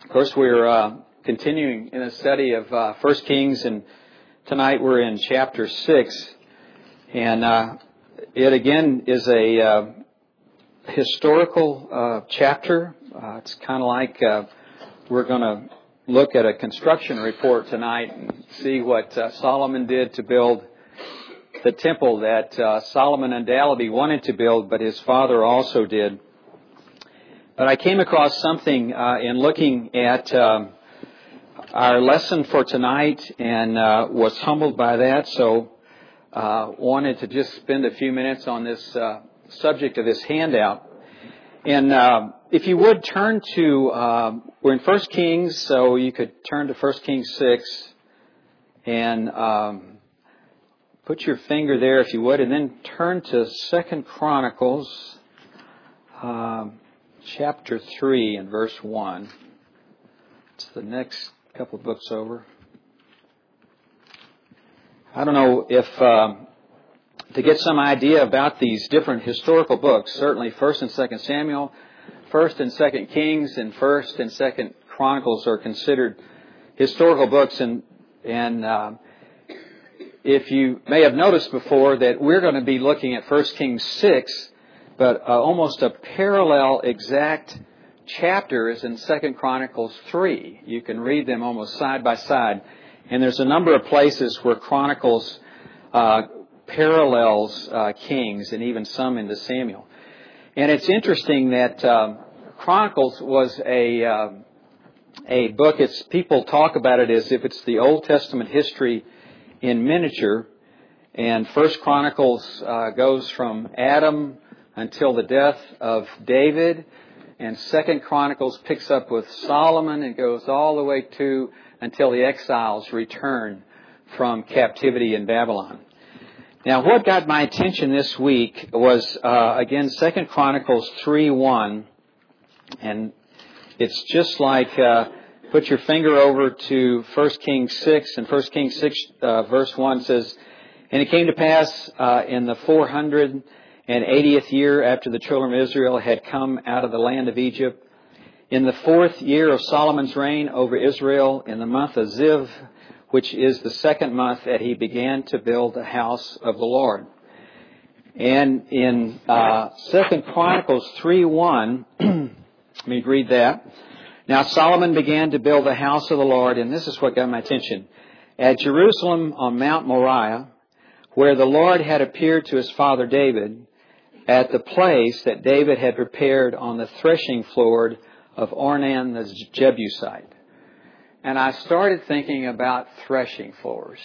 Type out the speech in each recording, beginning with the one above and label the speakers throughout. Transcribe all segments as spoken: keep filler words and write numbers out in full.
Speaker 1: Of course, we're uh, continuing in a study of uh, First Kings, and tonight we're in chapter six. And uh, it again is a uh, historical uh, chapter. Uh, it's kind of like uh, we're going to look at a construction report tonight and see what uh, Solomon did to build the temple that uh, Solomon undoubtedly wanted to build, but his father also did. But I came across something uh, in looking at um, our lesson for tonight and uh, was humbled by that. So uh, wanted to just spend a few minutes on this uh, subject of this handout. And uh, if you would turn to, uh, we're in First Kings, so you could turn to First Kings six and um, put your finger there if you would, and then turn to Second Chronicles. Um, Chapter three and verse one. It's the next couple of books over. I don't know if, um, to get some idea about these different historical books, certainly First and Second Samuel, First and Second Kings, and First and Second Chronicles are considered historical books. And, and uh, if you may have noticed before that we're going to be looking at First Kings six, but uh, almost a parallel exact chapter is in Second Chronicles three. You can read them almost side by side. And there's a number of places where Chronicles uh, parallels uh, Kings and even some into Samuel. And it's interesting that um, Chronicles was a uh, a book. It's people talk about it as if it's the Old Testament history in miniature. And First Chronicles uh, goes from Adam until the death of David, and Second Chronicles picks up with Solomon and goes all the way to until the exiles return from captivity in Babylon. Now, what got my attention this week was, uh, again, Second Chronicles three one, and it's just like, uh, put your finger over to First Kings six, and First Kings six, uh, verse one says, "And it came to pass uh, in the four hundred and eightieth year after the children of Israel had come out of the land of Egypt, in the fourth year of Solomon's reign over Israel, in the month of Ziv, which is the second month, that he began to build the house of the Lord." And in uh, Second Chronicles three one, let me read that. "Now Solomon began to build the house of the Lord," and this is what got my attention, "at Jerusalem on Mount Moriah, where the Lord had appeared to his father David, at the place that David had prepared on the threshing floor of Ornan the Jebusite." And I started thinking about threshing floors.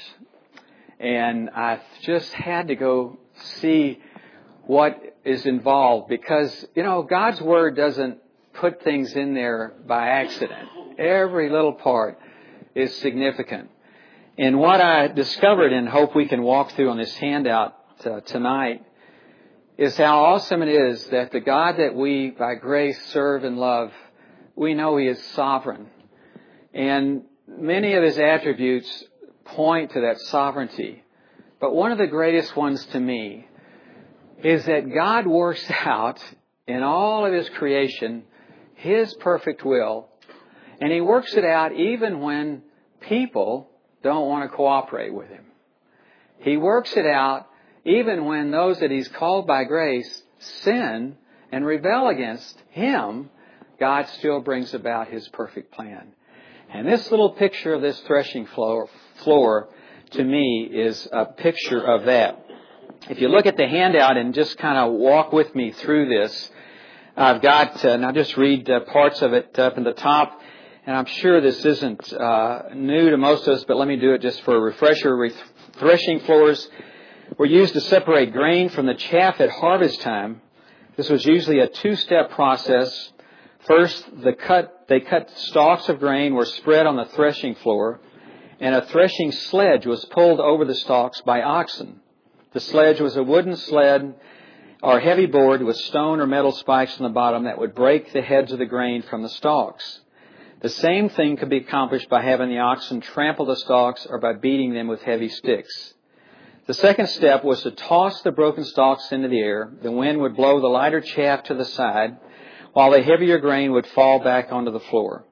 Speaker 1: And I just had to go see what is involved, because, you know, God's Word doesn't put things in there by accident. Every little part is significant. And what I discovered, and hope we can walk through on this handout uh, tonight, is how awesome it is that the God that we, by grace, serve and love, we know He is sovereign. And many of His attributes point to that sovereignty. But one of the greatest ones to me is that God works out in all of His creation His perfect will. And He works it out even when people don't want to cooperate with Him. He works it out even when those that He's called by grace sin and rebel against Him. God still brings about His perfect plan. And this little picture of this threshing floor, floor to me is a picture of that. If you look at the handout and just kind of walk with me through this, I've got, uh, and I'll just read uh, parts of it up in the top. And I'm sure this isn't uh, new to most of us, but let me do it just for a refresher. Re- threshing floors were used to separate grain from the chaff at harvest time. This was usually a two-step process. First, the cut, they cut stalks of grain were spread on the threshing floor, and a threshing sledge was pulled over the stalks by oxen. The sledge was a wooden sled or heavy board with stone or metal spikes on the bottom that would break the heads of the grain from the stalks. The same thing could be accomplished by having the oxen trample the stalks or by beating them with heavy sticks. The second step was to toss the broken stalks into the air. The wind would blow the lighter chaff to the side, while the heavier grain would fall back onto the floor.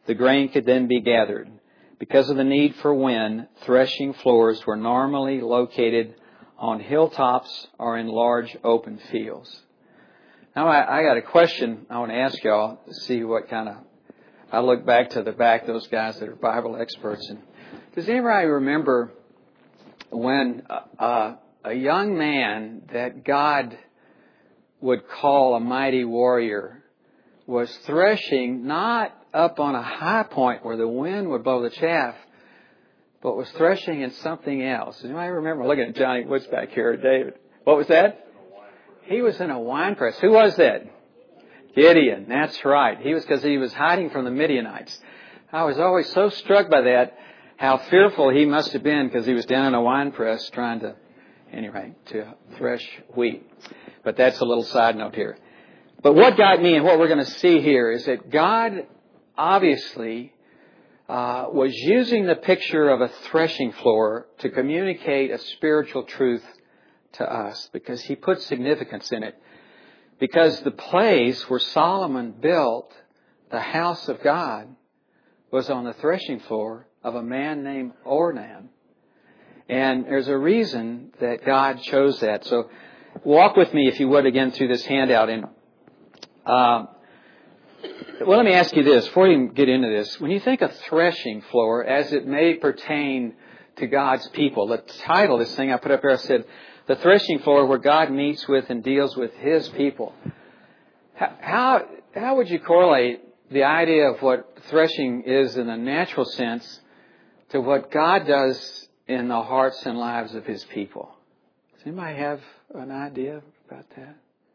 Speaker 1: the grain could then be gathered. Because of the need for wind, threshing floors were normally located on hilltops or in large open fields. Now, I, I got a question I want to ask y'all to see what kind of... I look back to the back, those guys that are Bible experts. And does anybody remember when uh, a young man that God would call a mighty warrior was threshing not up on a high point where the wind would blow the chaff, but was threshing in something else? Does anybody remember? Looking at Johnny Woods back here, David. What was that? He was in a wine press. Who was that? Gideon. That's right. He was because he was hiding from the Midianites. I was always so struck by that, how fearful he must have been because he was down in a wine press trying to, anyway, to thresh wheat. But that's a little side note here. But what got me and what we're going to see here is that God obviously uh, was using the picture of a threshing floor to communicate a spiritual truth to us because He put significance in it. Because the place where Solomon built the house of God was on the threshing floor of a man named Ornan. And there's a reason that God chose that. So walk with me, if you would, again through this handout. And uh, well, let me ask you this, before you get into this. When you think of threshing floor, as it may pertain to God's people, the title of this thing I put up there, I said, the threshing floor where God meets with and deals with His people. How, how would you correlate the idea of what threshing is in a natural sense to what God does in the hearts and lives of His people? Does anybody have an idea about that?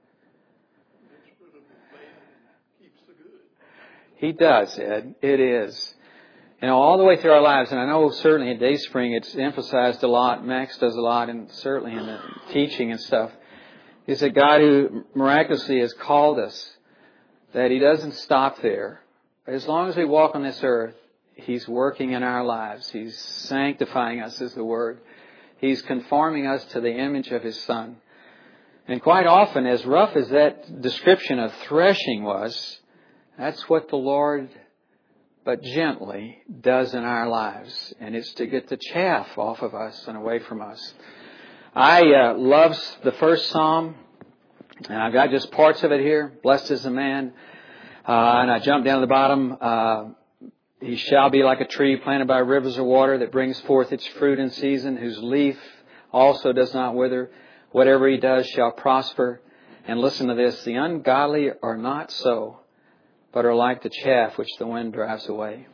Speaker 1: He does, Ed. It is. You know, all the way through our lives, and I know certainly at Dayspring it's emphasized a lot, Max does a lot, and certainly in the teaching and stuff, is that God who miraculously has called us, that He doesn't stop there. As long as we walk on this earth, He's working in our lives. He's sanctifying us, is the word. He's conforming us to the image of His Son. And quite often, as rough as that description of threshing was, that's what the Lord, but gently, does in our lives. And it's to get the chaff off of us and away from us. I uh, love the first Psalm, and I've got just parts of it here. Blessed is the man. Uh, and I jump down to the bottom. Uh, he shall be like a tree planted by rivers of water that brings forth its fruit in season, whose leaf also does not wither. Whatever he does shall prosper. And listen to this. The ungodly are not so, but are like the chaff which the wind drives away.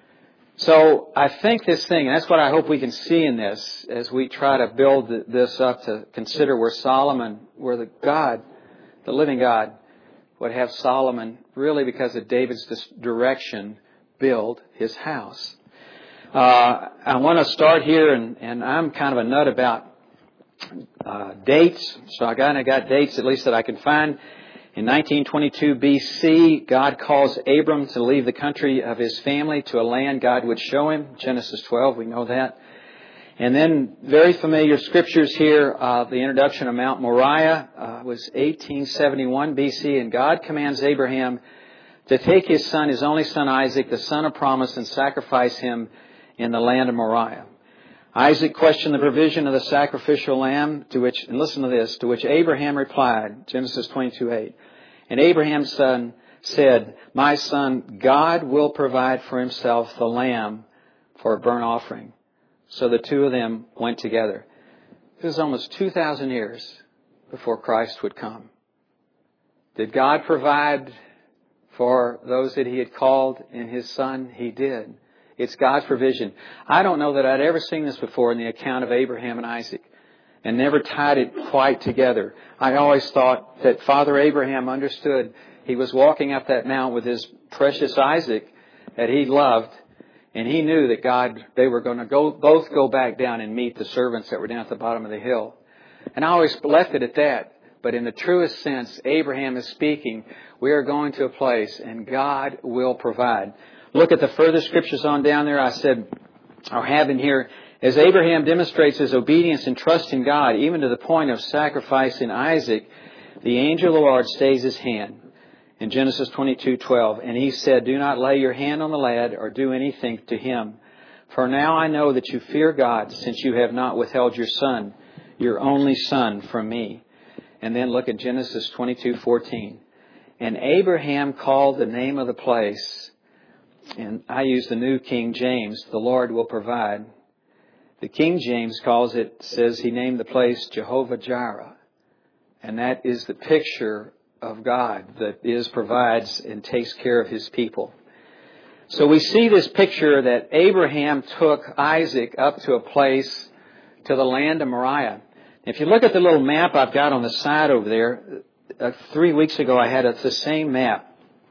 Speaker 1: So I think this thing, and that's what I hope we can see in this as we try to build this up to consider where Solomon, where the God, the living God, would have Solomon, really because of David's direction, build his house. Uh, I want to start here, and, and I'm kind of a nut about uh, dates, so I kind of got dates at least that I can find. In nineteen twenty-two B C, God calls Abram to leave the country of his family to a land God would show him. Genesis twelve, we know that. And then very familiar scriptures here. Uh, the introduction of Mount Moriah uh, was eighteen seventy-one B C, and God commands Abraham to take his son, his only son Isaac, the son of promise, and sacrifice him in the land of Moriah. Isaac questioned the provision of the sacrificial lamb, to which, and listen to this, to which Abraham replied, Genesis twenty-two eight. And Abraham's son said, my son, God will provide for himself the lamb for a burnt offering. So the two of them went together. This is almost two thousand years before Christ would come. Did God provide for those that He had called in His Son? He did. It's God's provision. I don't know that I'd ever seen this before in the account of Abraham and Isaac, and never tied it quite together. I always thought that Father Abraham understood he was walking up that mount with his precious Isaac that he loved, and he knew that God, they were going to go both go back down and meet the servants that were down at the bottom of the hill. And I always left it at that. But in the truest sense, Abraham is speaking, we are going to a place and God will provide. Look at the further scriptures on down there. I said, or have in here, as Abraham demonstrates his obedience and trust in God, even to the point of sacrificing Isaac, the angel of the Lord stays his hand. in Genesis twenty-two twelve. And he said, do not lay your hand on the lad or do anything to him. For now I know that you fear God, since you have not withheld your son, your only son, from me. And then look at Genesis twenty-two fourteen. And Abraham called the name of the place, and I use the New King James, the Lord will provide. The King James calls it, says he named the place Jehovah Jireh. And that is the picture of God that is, provides, and takes care of His people. So we see this picture that Abraham took Isaac up to a place, to the land of Moriah. If you look at the little map I've got on the side over there, uh, three weeks ago I had a, the same map.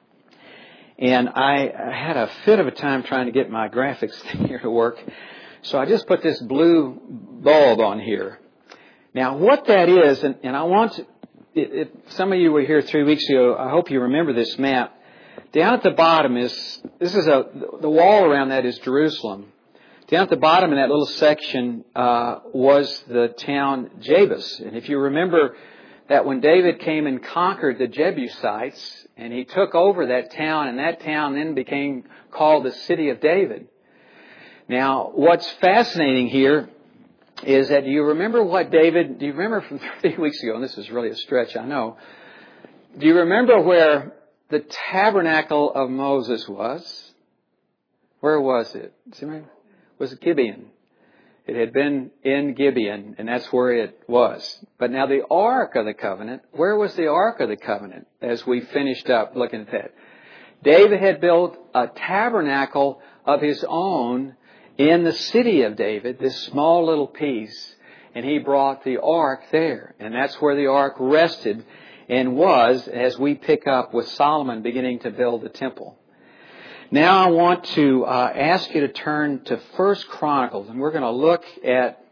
Speaker 1: And I, I had a fit of a time trying to get my graphics thing here to work. So I just put this blue bulb on here. Now what that is, and, and I want to, if some of you were here three weeks ago, I hope you remember this map. Down at the bottom is, this is a, the wall around that is Jerusalem. Down at the bottom in that little section uh, was the town Jebus. And if you remember that when David came and conquered the Jebusites, and he took over that town, and that town then became called the City of David. Now, what's fascinating here is that, do you remember what David, do you remember from three weeks ago, and this is really a stretch, I know, do you remember where the tabernacle of Moses was? Where was it? It was Gibeon. It had been in Gibeon, and that's where it was. But now the Ark of the Covenant, where was the Ark of the Covenant as we finished up looking at that? David had built a tabernacle of his own in the city of David, this small little piece, and he brought the Ark there. And that's where the Ark rested and was as we pick up with Solomon beginning to build the temple. Now I want to uh, ask you to turn to First Chronicles, and we're going to look at,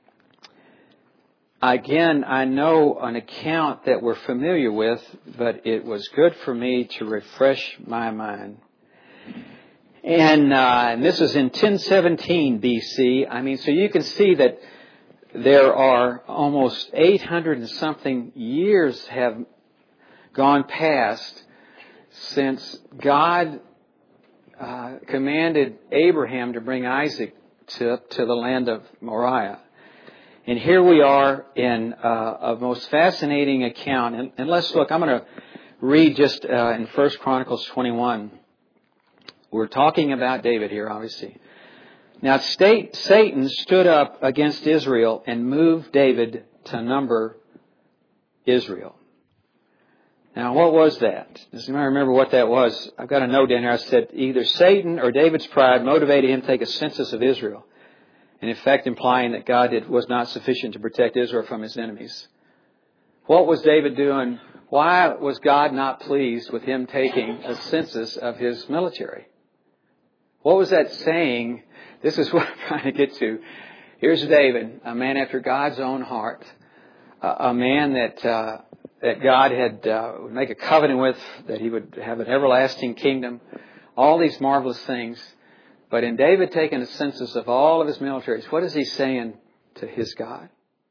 Speaker 1: again, I know an account that we're familiar with, but it was good for me to refresh my mind. And, uh, and this is in ten seventeen B C. I mean, so you can see that there are almost eight hundred and something years have gone past since God uh, commanded Abraham to bring Isaac to, to the land of Moriah. And here we are in uh, a most fascinating account. And, and let's look, I'm going to read just uh, in First Chronicles twenty-one. We're talking about David here, obviously. Now, state, Satan stood up against Israel and moved David to number Israel. Now, what was that? Does anybody remember what that was? I've got a note down here. I said either Satan or David's pride motivated him to take a census of Israel, in effect implying that God did, was not sufficient to protect Israel from his enemies. What was David doing? Why was God not pleased with him taking a census of his military? What was that saying? This is what I'm trying to get to. Here's David, a man after God's own heart, a man that uh, that God had uh, would make a covenant with, that he would have an everlasting kingdom, all these marvelous things. But in David taking a census of all of his militaries, what is he saying to his God?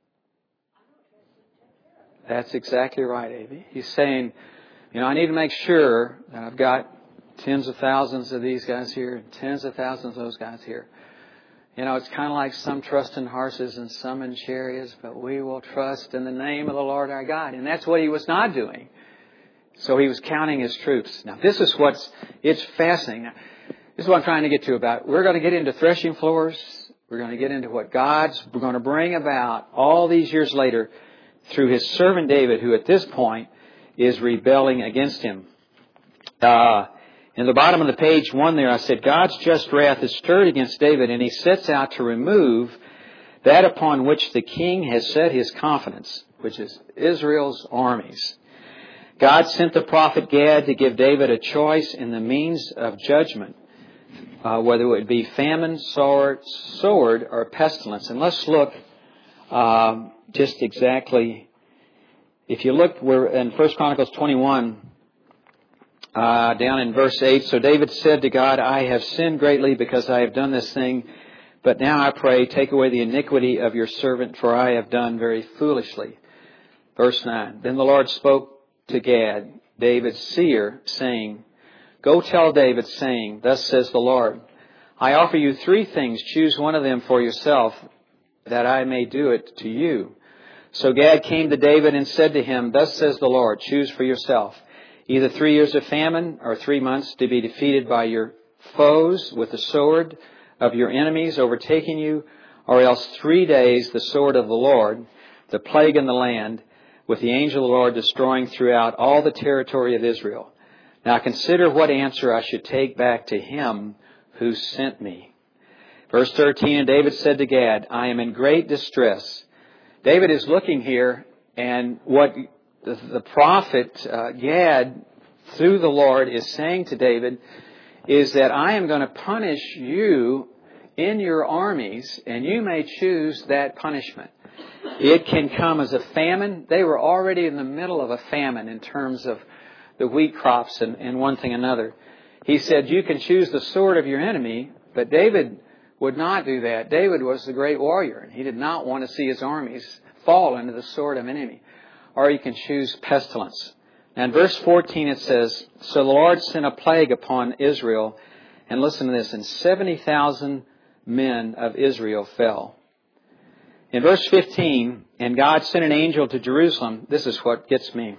Speaker 1: That's exactly right, Avy. He's saying, you know, I need to make sure that I've got tens of thousands of these guys here and tens of thousands of those guys here. You know, it's kind of like some trust in horses and some in chariots, but we will trust in the name of the Lord our God. And that's what he was not doing. So he was counting his troops. Now, this is what's, it's fascinating. Now, this is what I'm trying to get to about. We're going to get into threshing floors. We're going to get into what God's going to bring about all these years later through his servant David, who at this point is rebelling against him. Uh, in the bottom of the page one there, I said, God's just wrath is stirred against David, and he sets out to remove that upon which the king has set his confidence, which is Israel's armies. God sent the prophet Gad to give David a choice in the means of judgment, uh, whether it would be famine, sword, sword, or pestilence. And let's look um, just exactly. If you look, we're in First Chronicles twenty-one, uh, down in verse eight. So David said to God, I have sinned greatly because I have done this thing. But now I pray, take away the iniquity of your servant, for I have done very foolishly. Verse nine. Then the Lord spoke to Gad, David's seer, saying, Go tell David, saying, Thus says the Lord, I offer you three things. Choose one of them for yourself, that I may do it to you. So Gad came to David and said to him, Thus says the Lord, choose for yourself either three years of famine or three months to be defeated by your foes with the sword of your enemies overtaking you, or else three days the sword of the Lord, the plague in the land, with the angel of the Lord destroying throughout all the territory of Israel. Now consider what answer I should take back to him who sent me. Verse thirteen, and David said to Gad, I am in great distress. David is looking here, and what the, the prophet uh, Gad, through the Lord, is saying to David is that I am going to punish you in your armies, and you may choose that punishment. It can come as a famine. They were already in the middle of a famine in terms of the wheat crops and, and one thing another. He said, you can choose the sword of your enemy, but David would not do that. David was the great warrior, and he did not want to see his armies fall into the sword of an enemy. Or you can choose pestilence. Now in verse fourteen it says, So the Lord sent a plague upon Israel, and listen to this, and seventy thousand men of Israel fell. In verse fifteen, and God sent an angel to Jerusalem. This is what gets me.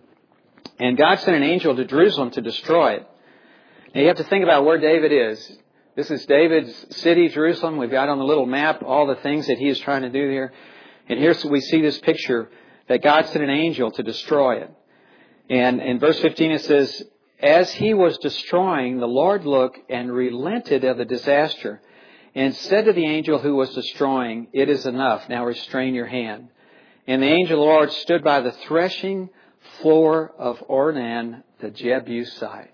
Speaker 1: And God sent an angel to Jerusalem to destroy it. Now you have to think about where David is. This is David's city, Jerusalem. We've got on the little map all the things that he is trying to do here. And here we see this picture that God sent an angel to destroy it. And in verse fifteen it says, As he was destroying, the Lord looked and relented of the disaster, and said to the angel who was destroying, It is enough, now restrain your hand. And the angel of the Lord stood by the threshing floor of Ornan the Jebusite.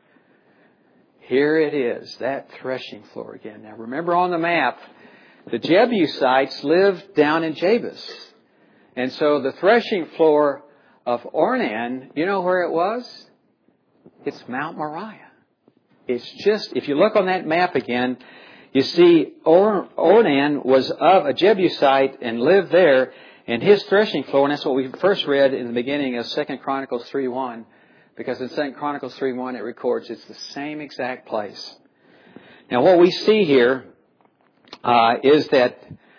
Speaker 1: Here it is, that threshing floor again. Now remember on the map, the Jebusites lived down in Jebus. And so the threshing floor of Ornan, you know where it was? It's Mount Moriah. It's just, if you look on that map again, you see Or, Ornan was of a Jebusite and lived there, and his threshing floor, and that's what we first read in the beginning of Second Chronicles three one, because in Second Chronicles three one it records it's the same exact place. Now what we see here uh, is that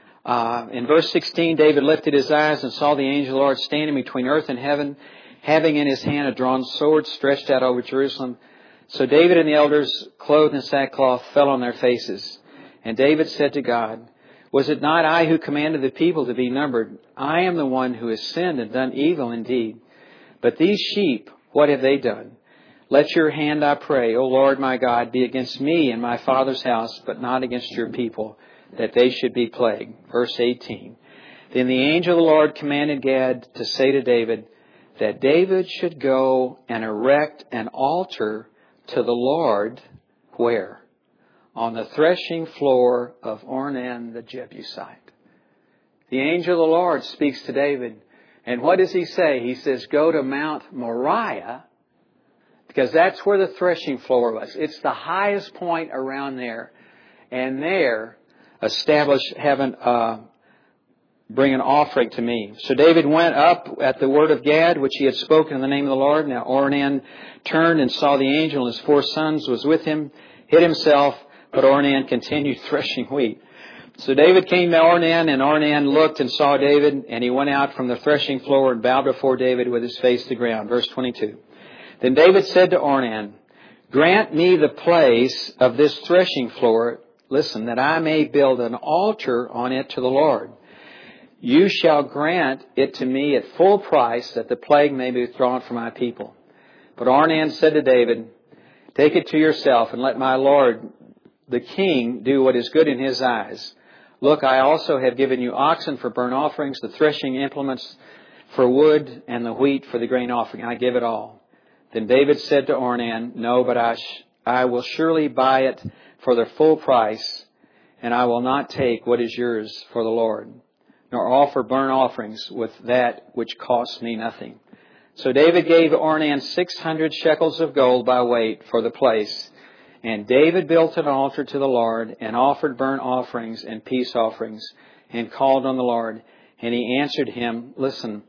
Speaker 1: uh, in verse sixteen, David lifted his eyes and saw the angel of the Lord standing between earth and heaven, having in his hand a drawn sword stretched out over Jerusalem. So David and the elders, clothed in sackcloth, fell on their faces. And David said to God, Was it not I who commanded the people to be numbered? I am the one who has sinned and done evil indeed. But these sheep, what have they done? Let your hand, I pray, O Lord my God, be against me and my father's house, but not against your people, that they should be plagued. Verse eighteen. Then the angel of the Lord commanded Gad to say to David, that David should go and erect an altar to the Lord, where? On the threshing floor of Ornan the Jebusite. The angel of the Lord speaks to David. And what does he say? He says, go to Mount Moriah, because that's where the threshing floor was. It's the highest point around there. And there, establish, heaven, uh, bring an offering to me. So David went up at the word of Gad, which he had spoken in the name of the Lord. Now Ornan turned and saw the angel, and his four sons was with him, hid himself, but Ornan continued threshing wheat. So David came to Ornan, and Ornan looked and saw David, and he went out from the threshing floor and bowed before David with his face to the ground. Verse twenty-two. Then David said to Ornan, grant me the place of this threshing floor, listen, that I may build an altar on it to the Lord. You shall grant it to me at full price, that the plague may be withdrawn from my people. But Ornan said to David, take it to yourself, and let my Lord the king do what is good in his eyes. Look, I also have given you oxen for burnt offerings, the threshing implements for wood, and the wheat for the grain offering. I give it all. Then David said to Ornan, no, but I, sh- I will surely buy it for the full price, and I will not take what is yours for the Lord, nor offer burnt offerings with that which costs me nothing. So David gave Ornan six hundred shekels of gold by weight for the place. And David built an altar to the Lord, and offered burnt offerings and peace offerings, and called on the Lord. And he answered him, listen,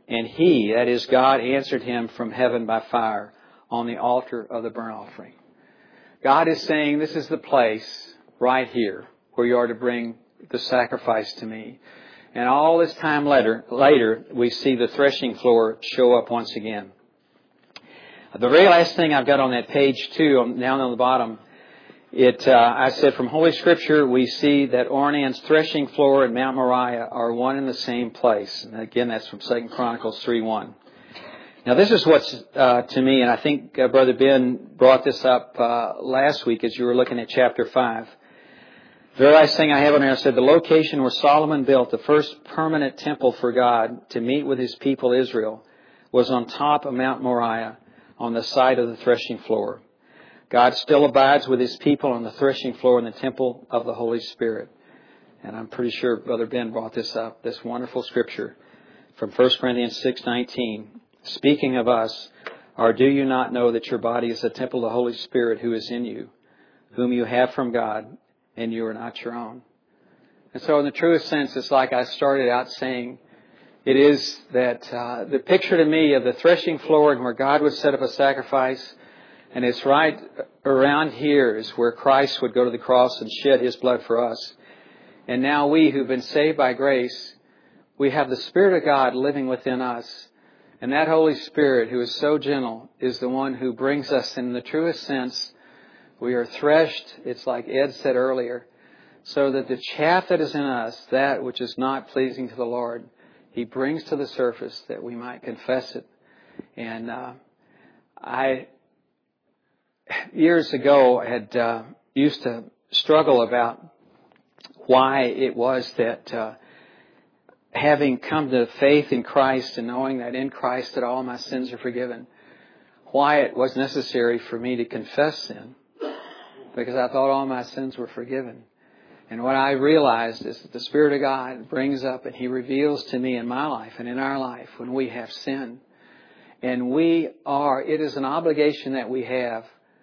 Speaker 1: And He, that is God, answered him from heaven by fire on the altar of the burnt offering. God is saying, this is the place right here where you are to bring the sacrifice to me. And all this time later, later, we see the threshing floor show up once again. The very last thing I've got on that page two, down on the bottom, it uh, I said from Holy Scripture we see that Ornan's threshing floor and Mount Moriah are one and the same place. And again, that's from Second Chronicles three one. Now this is what's uh, to me, and I think uh, Brother Ben brought this up uh, last week as you were looking at chapter five. The very last thing I have on there, I said the location where Solomon built the first permanent temple for God to meet with His people Israel was on top of Mount Moriah on the site of the threshing floor. God still abides with His people on the threshing floor in the temple of the Holy Spirit. And I'm pretty sure Brother Ben brought this up, this wonderful scripture from First Corinthians six nineteen. Speaking of us, or do you not know that your body is a temple of the Holy Spirit who is in you, whom you have from God, and you are not your own? And so in the truest sense, it's like I started out saying, it is that uh, the picture to me of the threshing floor and where God would set up a sacrifice, and it's right around here is where Christ would go to the cross and shed His blood for us. And now we who've been saved by grace, we have the Spirit of God living within us. And that Holy Spirit, who is so gentle, is the one who brings us in the truest sense. We are threshed, it's like Ed said earlier, so that the chaff that is in us, that which is not pleasing to the Lord, He brings to the surface that we might confess it. And uh, I, years ago, had uh, used to struggle about why it was that uh, having come to faith in Christ and knowing that in Christ that all my sins are forgiven, why it was necessary for me to confess sin. Because I thought all my sins were forgiven. And what I realized is that the Spirit of God brings up and He reveals to me in my life and in our life when we have sinned. And we are, it is an obligation that we have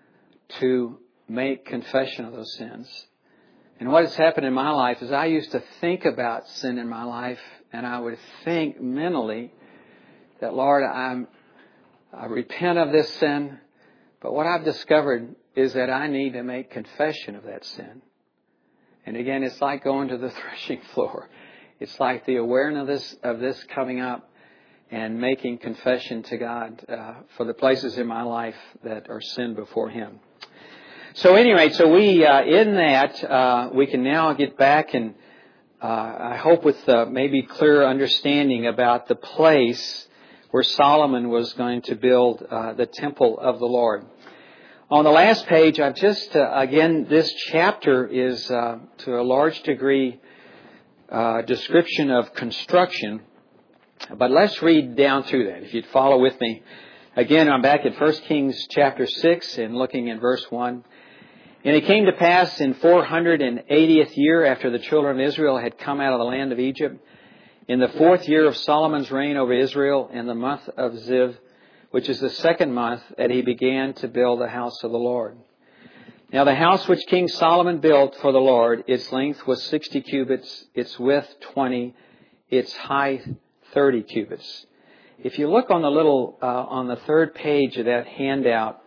Speaker 1: to make confession of those sins. And what has happened in my life is I used to think about sin in my life, and I would think mentally that, Lord, I'm, I repent of this sin. But what I've discovered is that I need to make confession of that sin. And again, it's like going to the threshing floor. It's like the awareness of this, of this coming up and making confession to God uh, for the places in my life that are sin before Him. So anyway, so we, uh, in that, uh, we can now get back and uh, I hope with uh, maybe clearer understanding about the place where Solomon was going to build uh, the temple of the Lord. On the last page, I've just, uh, again, this chapter is uh, to a large degree uh, description of construction. But let's read down through that, if you'd follow with me. Again, I'm back at First Kings chapter six and looking at verse one. And it came to pass in four hundred eightieth year after the children of Israel had come out of the land of Egypt, in the fourth year of Solomon's reign over Israel, in the month of Ziv, which is the second month, that he began to build the house of the Lord. Now the house which King Solomon built for the Lord, its length was sixty cubits, its width twenty, its height thirty cubits. If you look on the little, uh, on the third page of that handout,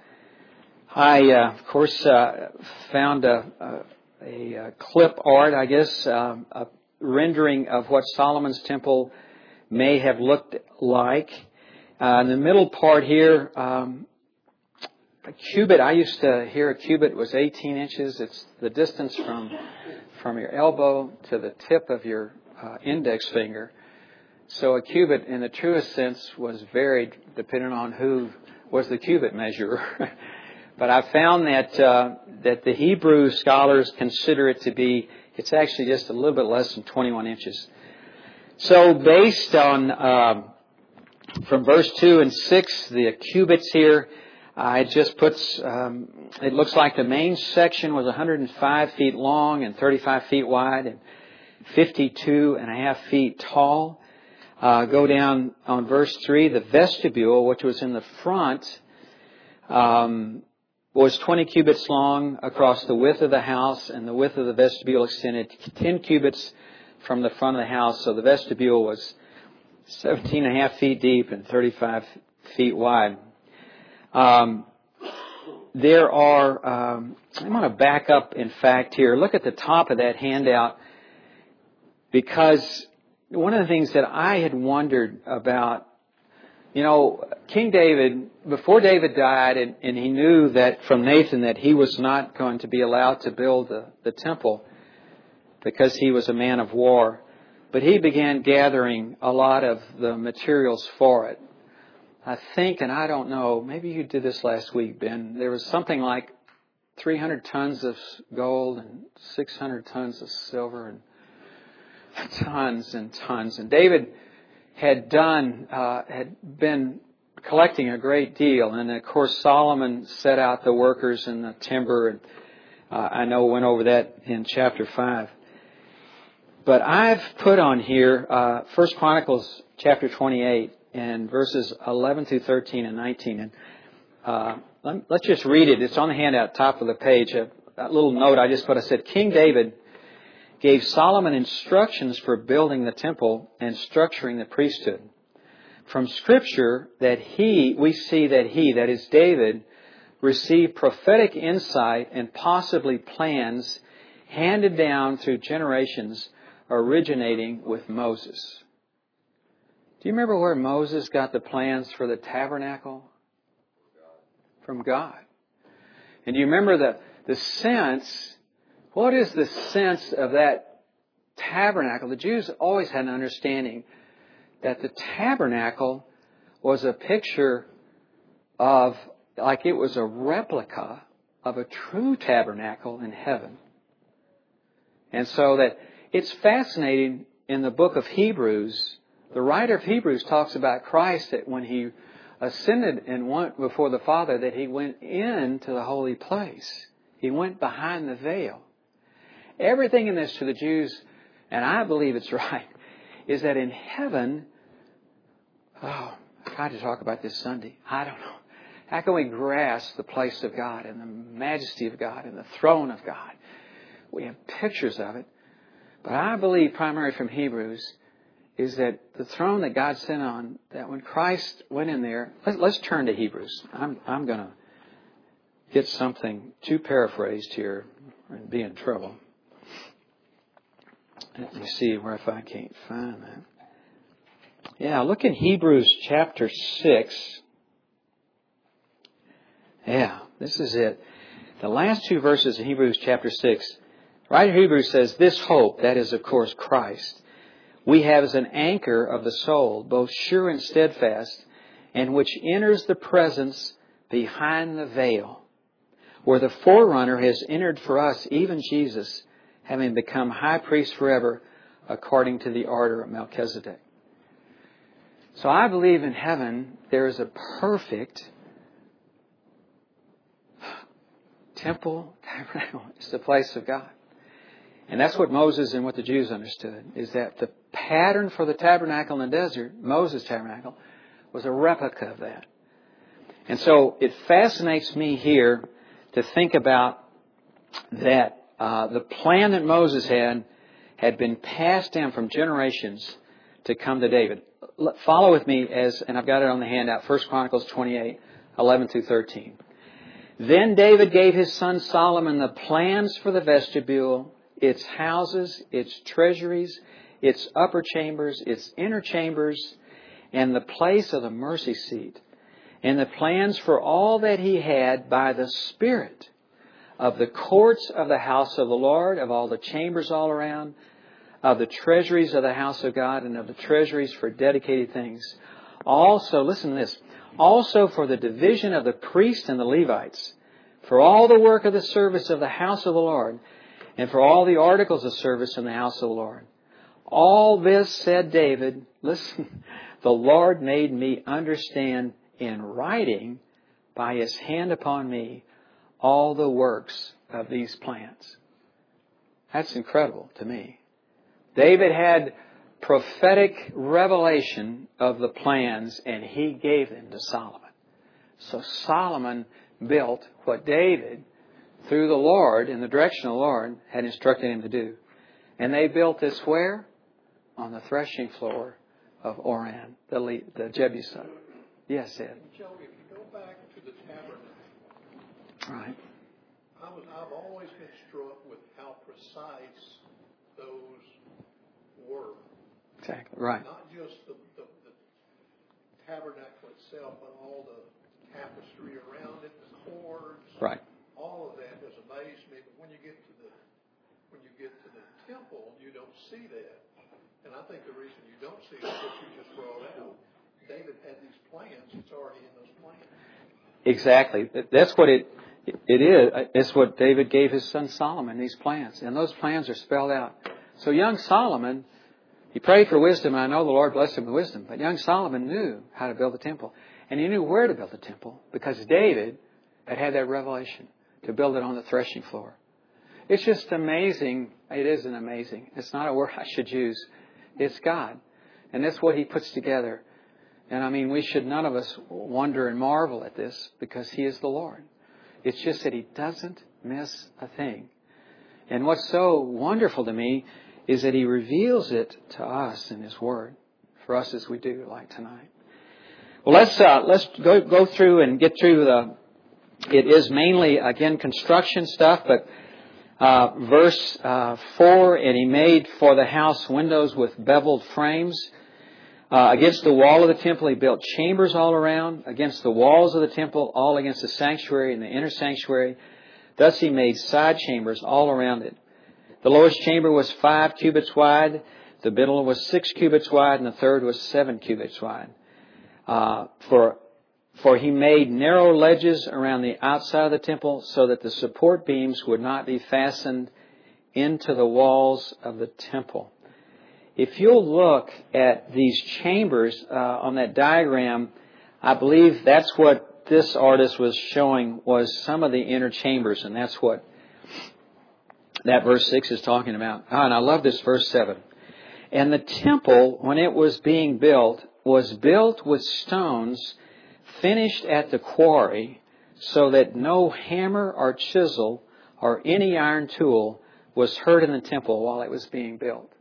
Speaker 1: I, uh, of course, uh, found a, a, a clip art, I guess, uh, a rendering of what Solomon's temple may have looked like. Uh, in the middle part here, um, a cubit, I used to hear a cubit was eighteen inches. It's the distance from from your elbow to the tip of your uh, index finger. So a cubit, in the truest sense, was varied depending on who was the cubit measurer. But I found that uh, that the Hebrew scholars consider it to be, it's actually just a little bit less than twenty-one inches. So based on, uh, from verse two and six, the cubits here, I just put, um, it looks like the main section was one hundred five feet long and thirty-five feet wide and fifty-two and a half feet tall. Uh, go down on verse three, the vestibule, which was in the front, um, was twenty cubits long across the width of the house, and the width of the vestibule extended ten cubits from the front of the house. So the vestibule was seventeen and a half feet deep and thirty-five feet wide. Um, there are, um, I'm going to back up, in fact, here. Look at the top of that handout, because one of the things that I had wondered about, you know, King David, before David died, and, and he knew that from Nathan that he was not going to be allowed to build the, the temple because he was a man of war. But he began gathering a lot of the materials for it. I think, and I don't know, maybe you did this last week, Ben, there was something like three hundred tons of gold and six hundred tons of silver and tons and tons. And David had done, uh, had been collecting a great deal. And of course, Solomon set out the workers and the timber. And uh, I know went over that in chapter five. But I've put on here uh, First Chronicles chapter twenty-eight and verses eleven through thirteen and nineteen. And uh, let's just read it. It's on the handout, top of the page. A, a little note I just put. I said, King David gave Solomon instructions for building the temple and structuring the priesthood. From Scripture, that he, we see that he, that is David, received prophetic insight and possibly plans handed down through generations, originating with Moses. Do you remember where Moses got the plans for the tabernacle? From God. And do you remember the, the sense, what is the sense of that tabernacle? The Jews always had an understanding that the tabernacle was a picture of, like it was a replica of a true tabernacle in heaven. And so that it's fascinating in the book of Hebrews, the writer of Hebrews talks about Christ, that when He ascended and went before the Father, that He went into the holy place. He went behind the veil. Everything in this to the Jews, and I believe it's right, is that in heaven, oh, I tried to talk about this Sunday. I don't know. How can we grasp the place of God and the majesty of God and the throne of God? We have pictures of it. But I believe primarily from Hebrews is that the throne that God sat on, that when Christ went in there, let, let's turn to Hebrews. I'm, I'm going to get something too paraphrased here and be in trouble. Let me see where if I can't find that. Yeah, look in Hebrews chapter six. Yeah, this is it. The last two verses of Hebrews chapter six. Right here, Hebrews says, this hope, that is, of course, Christ, we have as an anchor of the soul, both sure and steadfast, and which enters the presence behind the veil, where the forerunner has entered for us, even Jesus, having become high priest forever, according to the order of Melchizedek. So I believe in heaven there is a perfect temple, tabernacle. It's the place of God. And that's what Moses and what the Jews understood, is that the pattern for the tabernacle in the desert, Moses' tabernacle, was a replica of that. And so it fascinates me here to think about that uh, the plan that Moses had had been passed down from generations to come to David. Follow with me as, and I've got it on the handout, First Chronicles twenty-eight, eleven through thirteen. Then David gave his son Solomon the plans for the vestibule, its houses, its treasuries, its upper chambers, its inner chambers, and the place of the mercy seat, and the plans for all that he had by the Spirit of the courts of the house of the Lord, of all the chambers all around, of the treasuries of the house of God, and of the treasuries for dedicated things. Also, listen to this, also for the division of the priests and the Levites, for all the work of the service of the house of the Lord, and for all the articles of service in the house of the Lord. All this, said David, listen, the Lord made me understand in writing by His hand upon me all the works of these plans. That's incredible to me. David had prophetic revelation of the plans, and he gave them to Solomon. So Solomon built what David, through the Lord, in the direction of the Lord, had instructed him to do. And they built this where? On the threshing floor of Oran, the, the Jebusite. Yes, Ed.
Speaker 2: Joe, if you go back to the tabernacle,
Speaker 1: right.
Speaker 2: I was, I've always been struck with how precise those were.
Speaker 1: Exactly, right.
Speaker 2: Not just the, the, the tabernacle itself, but all the tapestry around it, the cords.
Speaker 1: Right.
Speaker 2: All of that has amazed me. But when you get to the when you get to the temple, you don't see that. And I think the reason you don't see it is what you just brought out. David had these plans. It's already in those plans.
Speaker 1: Exactly. That's what it it is. It's what David gave his son Solomon, these plans. And those plans are spelled out. So young Solomon, he prayed for wisdom, and I know the Lord blessed him with wisdom. But young Solomon knew how to build the temple. And he knew where to build the temple because David had had that revelation to build it on the threshing floor. It's just amazing. It isn't amazing. It's not a word I should use. It's God. And that's what He puts together. And I mean, we should none of us wonder and marvel at this because He is the Lord. It's just that He doesn't miss a thing. And what's so wonderful to me is that He reveals it to us in His Word, for us as we do, like tonight. Well, let's uh, let's go go through and get through the. It is mainly again construction stuff, but uh, verse uh, four, and he made for the house windows with beveled frames. Uh, against the wall of the temple, he built chambers all around. Against the walls of the temple, all against the sanctuary and the inner sanctuary. Thus he made side chambers all around it. The lowest chamber was five cubits wide. The middle was six cubits wide, and the third was seven cubits wide. Uh, for for he made narrow ledges around the outside of the temple so that the support beams would not be fastened into the walls of the temple. If you'll look at these chambers uh, on that diagram, I believe that's what this artist was showing was some of the inner chambers, and that's what that verse six is talking about. Oh, and I love this verse seven. And the temple, when it was being built, was built with stones finished at the quarry, so that no hammer or chisel or any iron tool was heard in the temple while it was being built.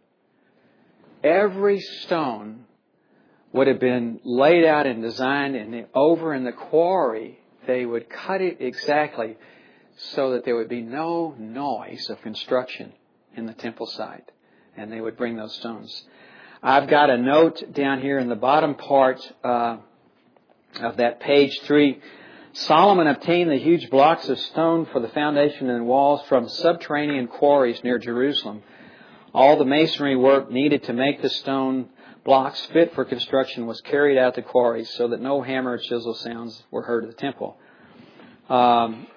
Speaker 1: Every stone would have been laid out and designed, and over in the quarry, they would cut it exactly so that there would be no noise of construction in the temple site. And they would bring those stones. I've got a note down here in the bottom part uh, of that page three. Solomon obtained the huge blocks of stone for the foundation and walls from subterranean quarries near Jerusalem. All the masonry work needed to make the stone blocks fit for construction was carried out to quarries so that no hammer or chisel sounds were heard at the temple. Um,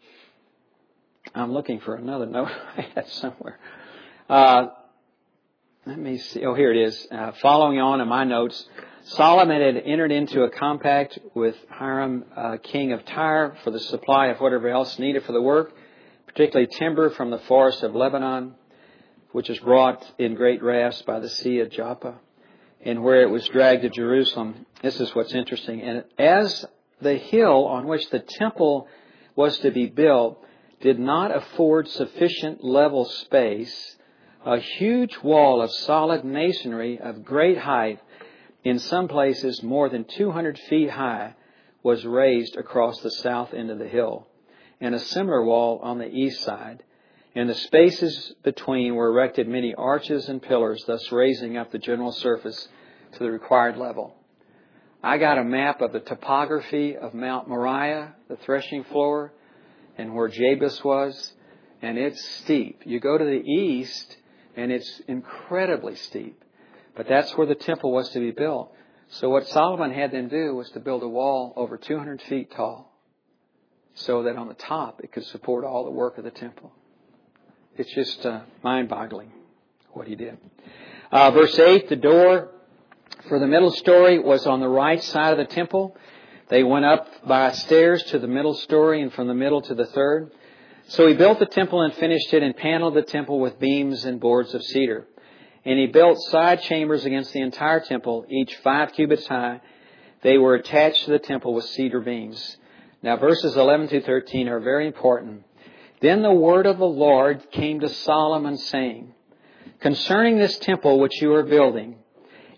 Speaker 1: I'm looking for another note I had somewhere. Uh, Let me see. Oh, here it is. Uh, following on in my notes, Solomon had entered into a compact with Hiram, uh, king of Tyre, for the supply of whatever else needed for the work, particularly timber from the forest of Lebanon, which is brought in great rafts by the sea of Joppa, and where it was dragged to Jerusalem. This is what's interesting. And as the hill on which the temple was to be built did not afford sufficient level space, a huge wall of solid masonry of great height, in some places more than two hundred feet high, was raised across the south end of the hill, and a similar wall on the east side. In the spaces between were erected many arches and pillars, thus raising up the general surface to the required level. I got a map of the topography of Mount Moriah, the threshing floor, and where Jabus was, and it's steep. You go to the east, and it's incredibly steep. But that's where the temple was to be built. So what Solomon had them do was to build a wall over two hundred feet tall, so that on the top it could support all the work of the temple. It's just uh, mind-boggling what he did. Uh, verse eight, the door for the middle story was on the right side of the temple. They went up by stairs to the middle story, and from the middle to the third. So he built the temple and finished it, and paneled the temple with beams and boards of cedar. And he built side chambers against the entire temple, each five cubits high. They were attached to the temple with cedar beams. Now verses eleven to thirteen are very important. Then the word of the Lord came to Solomon, saying, concerning this temple which you are building,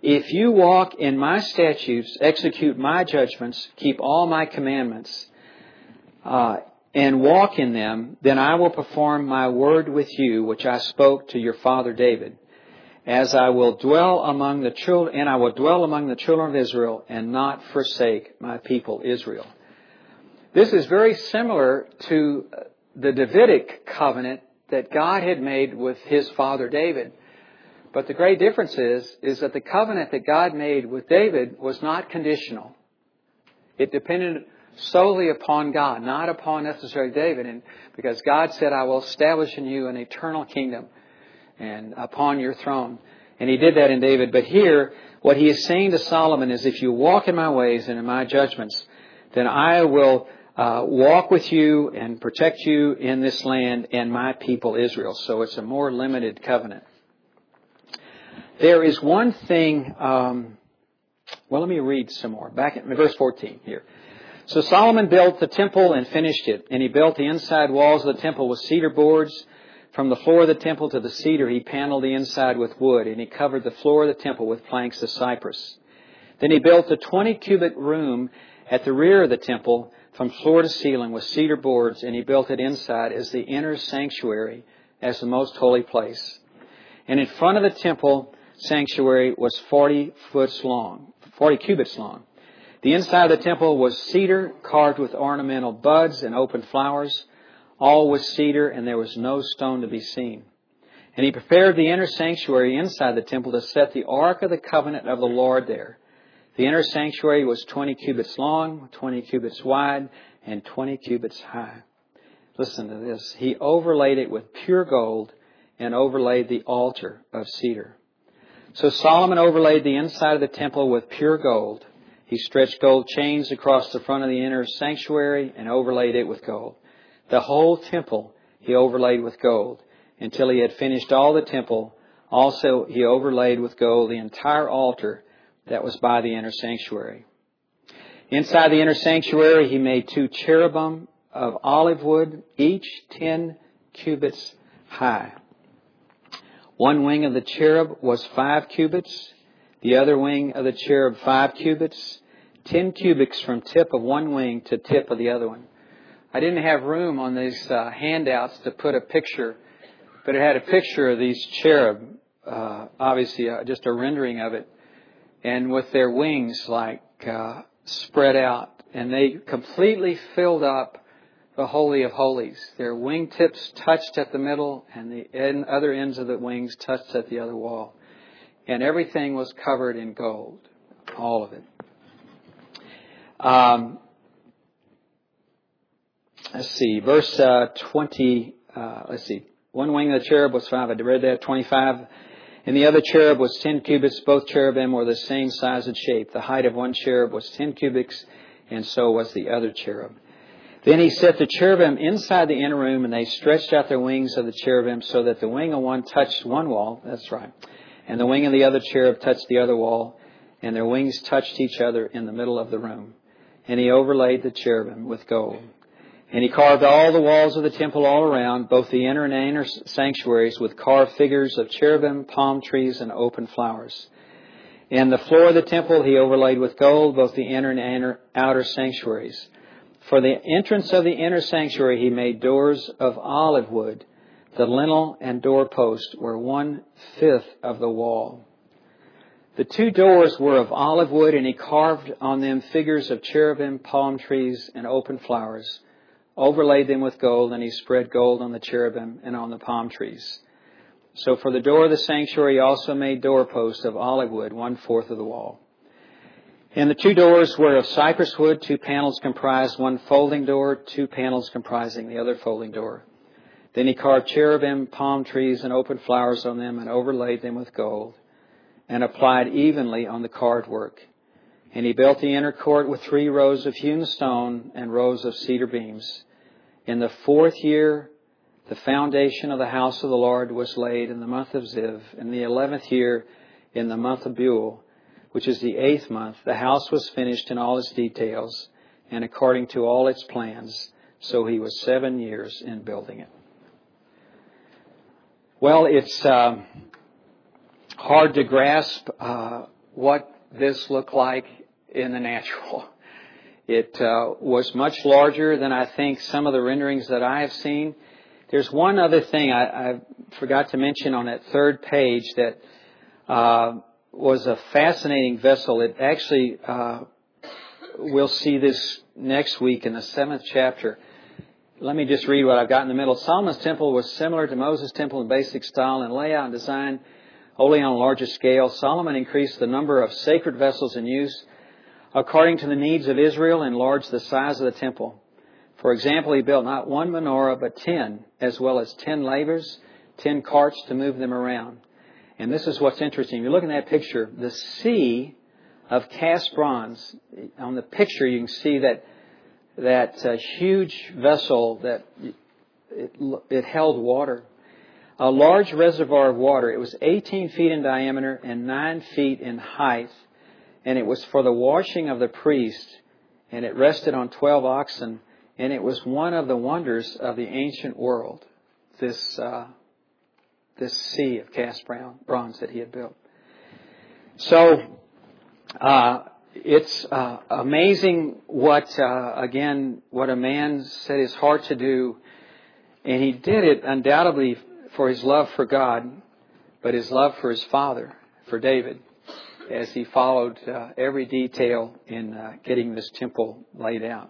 Speaker 1: If you walk in my statutes, execute my judgments, keep all my commandments, uh, and walk in them, then I will perform my word with you, which I spoke to your father David, as I will dwell among the children, and I will dwell among the children of Israel, and not forsake my people Israel. This is very similar to the Davidic covenant that God had made with his father David. But the great difference is, is that the covenant that God made with David was not conditional. It depended solely upon God, not upon necessarily David. And because God said, I will establish in you an eternal kingdom and upon your throne. And he did that in David. But here, what he is saying to Solomon is, if you walk in my ways and in my judgments, then I will uh, walk with you and protect you in this land and my people Israel. So it's a more limited covenant. There is one thing, um, well, let me read some more. Back in verse fourteen here. So Solomon built the temple and finished it, and he built the inside walls of the temple with cedar boards. From the floor of the temple to the cedar, he paneled the inside with wood, and he covered the floor of the temple with planks of cypress. Then he built a twenty cubit room at the rear of the temple from floor to ceiling with cedar boards, and he built it inside as the inner sanctuary, as the most holy place. And in front of the temple sanctuary was forty foot long, forty cubits long. The inside of the temple was cedar carved with ornamental buds and open flowers. All was cedar, and there was no stone to be seen. And he prepared the inner sanctuary inside the temple to set the ark of the covenant of the Lord there. The inner sanctuary was twenty cubits long, twenty cubits wide, and twenty cubits high. Listen to this. He overlaid it with pure gold and overlaid the altar of cedar. So Solomon overlaid the inside of the temple with pure gold. He stretched gold chains across the front of the inner sanctuary and overlaid it with gold. The whole temple he overlaid with gold until he had finished all the temple. Also he overlaid with gold the entire altar that was by the inner sanctuary. Inside the inner sanctuary he made two cherubim of olive wood, each ten cubits high. One wing of the cherub was five cubits, the other wing of the cherub five cubits, ten cubits from tip of one wing to tip of the other one. I didn't have room on these uh, handouts to put a picture, but it had a picture of these cherub, uh, obviously uh, just a rendering of it, and with their wings like uh, spread out, and they completely filled up the Holy of Holies. Their wingtips touched at the middle, and the end, other ends of the wings touched at the other wall. And everything was covered in gold. All of it. Um, let's see. Verse uh, twenty. Uh, let's see. One wing of the cherub was five. I read that. twenty-five. And the other cherub was ten cubits. Both cherubim were the same size and shape. The height of one cherub was ten cubits, and so was the other cherub. Then he set the cherubim inside the inner room, and they stretched out their wings of the cherubim so that the wing of one touched one wall. That's right. And the wing of the other cherub touched the other wall, and their wings touched each other in the middle of the room. And he overlaid the cherubim with gold. And he carved all the walls of the temple all around, both the inner and inner sanctuaries, with carved figures of cherubim, palm trees, and open flowers. And the floor of the temple he overlaid with gold, both the inner and inner, outer sanctuaries. For the entrance of the inner sanctuary he made doors of olive wood. The lintel and doorpost were one-fifth of the wall. The two doors were of olive wood, and he carved on them figures of cherubim, palm trees, and open flowers, overlaid them with gold, and he spread gold on the cherubim and on the palm trees. So for the door of the sanctuary he also made doorposts of olive wood, one-fourth of the wall. And the two doors were of cypress wood. Two panels comprised one folding door, two panels comprising the other folding door. Then he carved cherubim, palm trees, and open flowers on them and overlaid them with gold and applied evenly on the carved work. And he built the inner court with three rows of hewn stone and rows of cedar beams. In the fourth year, the foundation of the house of the Lord was laid in the month of Ziv. In the eleventh year, in the month of Buel, which is the eighth month, the house was finished in all its details and according to all its plans. So he was seven years in building it. Well, it's uh, hard to grasp uh, what this looked like in the natural. It uh, was much larger than I think some of the renderings that I have seen. There's one other thing I, I forgot to mention on that third page that uh, was a fascinating vessel. It actually, uh, we'll see this next week in the seventh chapter. Let me just read what I've got in the middle. Solomon's temple was similar to Moses' temple in basic style and layout and design, only on a larger scale. Solomon increased the number of sacred vessels in use according to the needs of Israel and enlarged the size of the temple. For example, he built not one menorah, but ten, as well as ten lavers, ten carts to move them around. And this is what's interesting. If you look at that picture, the sea of cast bronze, on the picture you can see that that uh, huge vessel that it, it held water. A large reservoir of water. It was eighteen feet in diameter and nine feet in height. And it was for the washing of the priest. And it rested on twelve oxen. And it was one of the wonders of the ancient world. This uh, this sea of cast bronze that he had built. So, uh, it's uh, amazing what, uh, again, what a man set his heart to do. And he did it undoubtedly for his love for God, but his love for his father, for David, as he followed uh, every detail in uh, getting this temple laid out.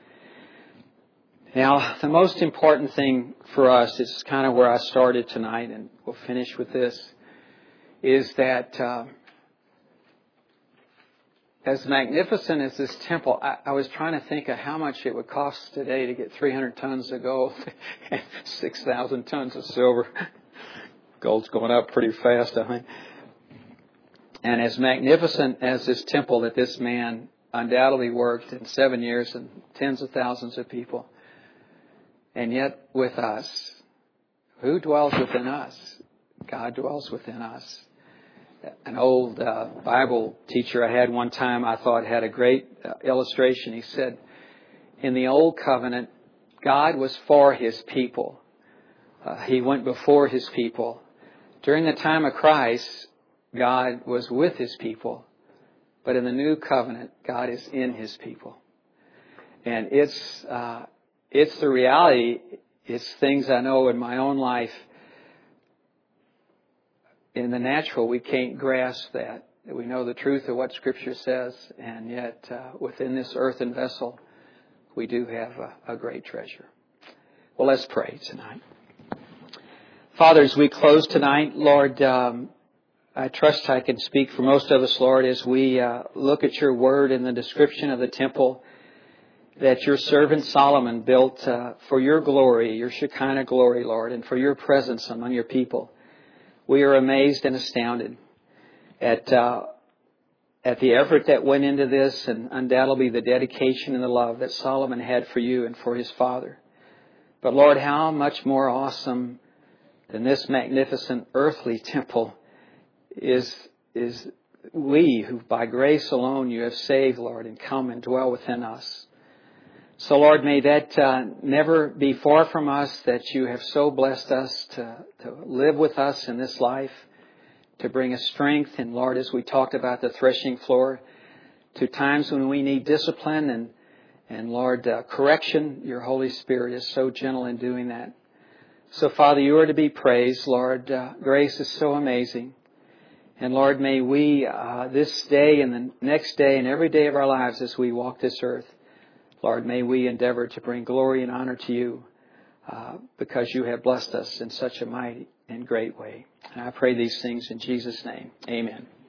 Speaker 1: Now, the most important thing for us, is kind of where I started tonight, and we'll finish with this, is that uh, as magnificent as this temple, I, I was trying to think of how much it would cost today to get three hundred tons of gold and six thousand tons of silver. Gold's going up pretty fast, I think. And as magnificent as this temple that this man undoubtedly worked in seven years and tens of thousands of people, and yet with us, who dwells within us? God dwells within us. An old uh, Bible teacher I had one time, I thought had a great uh, illustration. He said, in the Old Covenant, God was for His people. Uh, he went before His people. During the time of Christ, God was with His people. But in the New Covenant, God is in His people. And it's uh, it's the reality. It's things I know in my own life. In the natural, we can't grasp that. We know the truth of what Scripture says, and yet uh, within this earthen vessel, we do have a, a great treasure. Well, let's pray tonight. Father, as we close tonight, Lord, um, I trust I can speak for most of us, Lord, as we uh, look at your word in the description of the temple that your servant Solomon built uh, for your glory, your Shekinah glory, Lord, and for your presence among your people. We are amazed and astounded at uh, at the effort that went into this, and undoubtedly the dedication and the love that Solomon had for you and for his father. But Lord, how much more awesome than this magnificent earthly temple is is we who by grace alone you have saved, Lord, and come and dwell within us. So, Lord, may that uh, never be far from us, that you have so blessed us to, to live with us in this life, to bring us strength. And, Lord, as we talked about the threshing floor, to times when we need discipline and, and Lord, uh, correction, your Holy Spirit is so gentle in doing that. So, Father, you are to be praised, Lord. Uh, grace is so amazing. And, Lord, may we uh, this day and the next day and every day of our lives as we walk this earth, Lord, may we endeavor to bring glory and honor to you uh, because you have blessed us in such a mighty and great way. And I pray these things in Jesus' name. Amen.